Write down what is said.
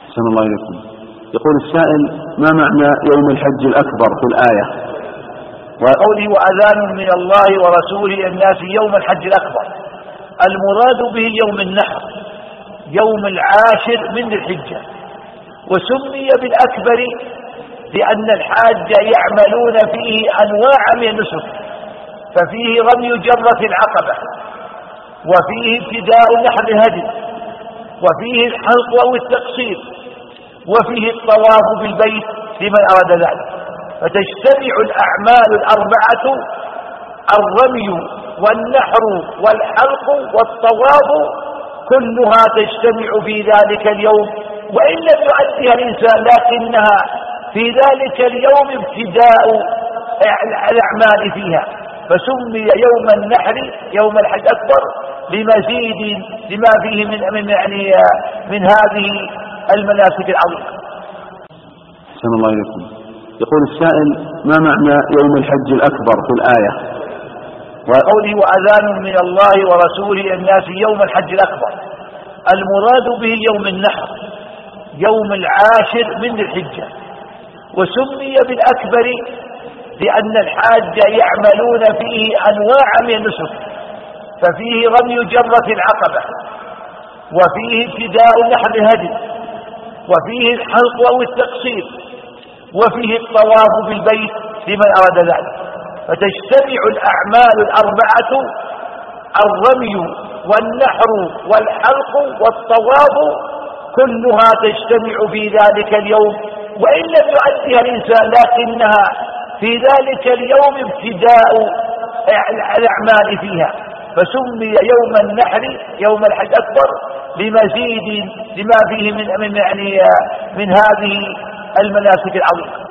أحسن الله إليكم. يقول السائل: ما معنى يوم الحج الأكبر في الآية؟ وقوله وأذان من الله ورسوله الناس يوم الحج الأكبر، المراد به يوم النحر، يوم العاشر من الحجة، وسمي بالأكبر لأن الحاج يعملون فيه أنواع من النسك، ففيه رمي جمرة العقبة، وفيه ابتداء نحر الهدي، وفيه الحلق أو التقصير، وفيه الطواف بالبيت لمن أراد ذلك. فتجتمع الأعمال الأربعة: الرمي والنحر والحلق والطواف، كلها تجتمع في ذلك اليوم، وإن لم يؤديها الإنسان لكنها في ذلك اليوم ابتداء الأعمال فيها، فسمي يوم النحر يوم الحج الأكبر لمزيد لما فيه من هذه المناسك العظيمة. أحسن الله إليكم. يقول السائل: ما معنى يوم الحج الأكبر في الآية؟ وقوله وأذان من الله ورسوله الناس يوم الحج الأكبر، المراد به يوم النحر، يوم العاشر من الحجة، وسمي بالأكبر لأن الحاج يعملون فيه أنواع من النسك، ففيه رمي جمرة العقبة، وفيه ابتداء نحر الهدي، وفيه الحلق أو التقصير، وفيه الطواف بالبيت لمن أراد ذلك. فتجتمع الأعمال الأربعة: الرمي والنحر والحلق والطواف، كلها تجتمع في ذلك اليوم، وإن لم يؤديها الإنسان لكنها في ذلك اليوم ابتداء الأعمال فيها، فسمي يوم النحر يوم الحج الأكبر لمزيد لما فيه من هذه المناسك العظيمة.